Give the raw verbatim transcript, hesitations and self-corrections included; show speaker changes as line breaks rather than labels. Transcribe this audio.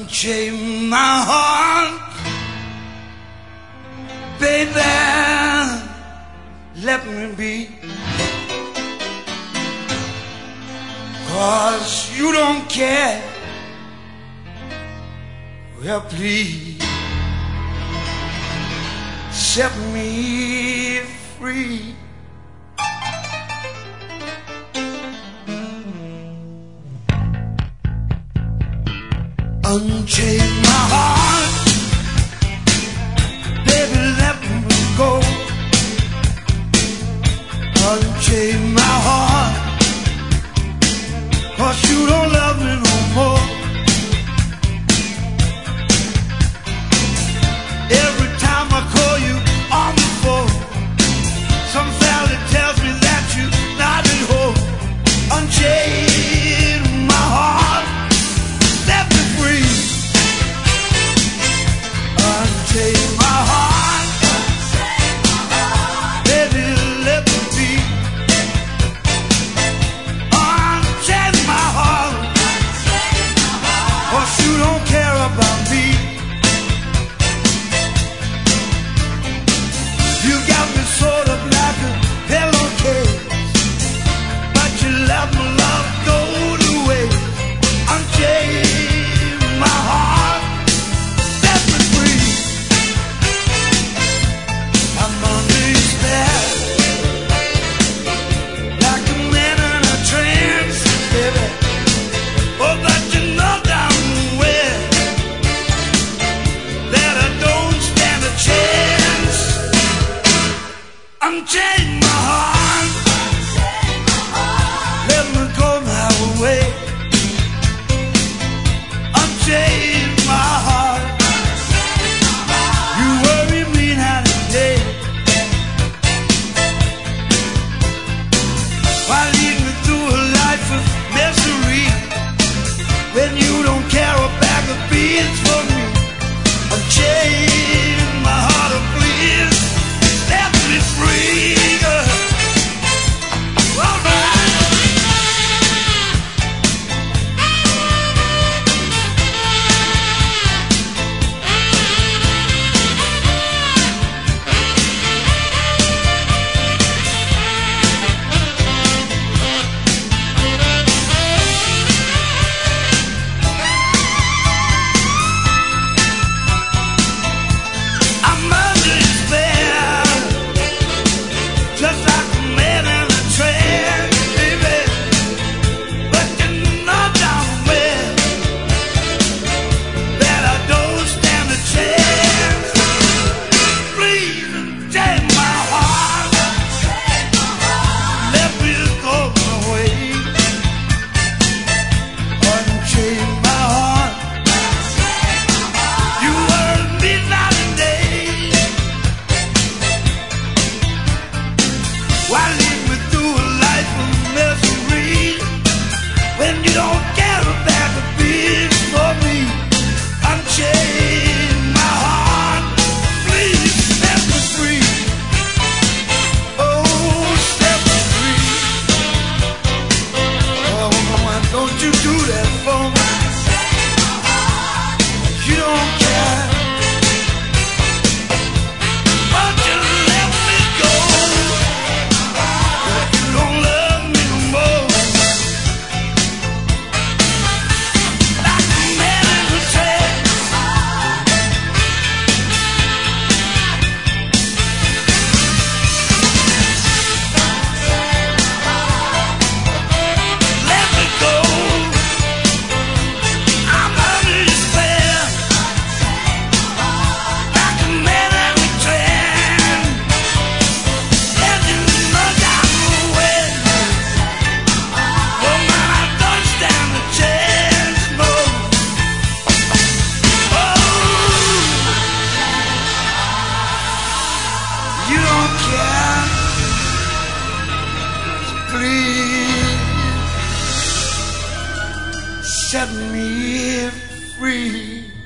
unchain my heart, baby, let me be. 'Cause you don't care. Well, please set me free. Unchain my heart, baby, let me go. Unchain my heart, 'cause you don't love me no more. Every time I call you on the phone, some fella tells me that you're not at home. Unchain my heart, set me free. Unchain my heart, baby, let me be. Unchain my heart, 'cause you don't care about me. You got me sort of like a pillowcase, but you let my love go to waste. Unchain my heart, set me free. I'm under your spell, like a man in a trance, baby. Oh, but you know damn well that I don't stand a chance. Unchain my heart, let me go my way. Unchain my heart, you worry me night and day. Why lead me through a life of misery when you don't care a bag of beans for me? Unchain my heart, oh please, set me free. All right. I'm under your spell, just like a man in a trance, baby. But you know damn well that I don't stand a chance. Please unchain my heart, let me go my way. Unchain my heart, you worry me night and day. Why lead me through a life of misery when you don't care a bag of beans for me? Unchain my heart, please set me free. Oh, set me free. Oh, why don't you do that for me? You don't care, but you let me go. You don't love me no more. Like a man in a trance. Let me go. I'm under your spell, like a man in a trance. And you know damn well, oh man, I don't stand a chance, no. Oh, you don't care, please set me free.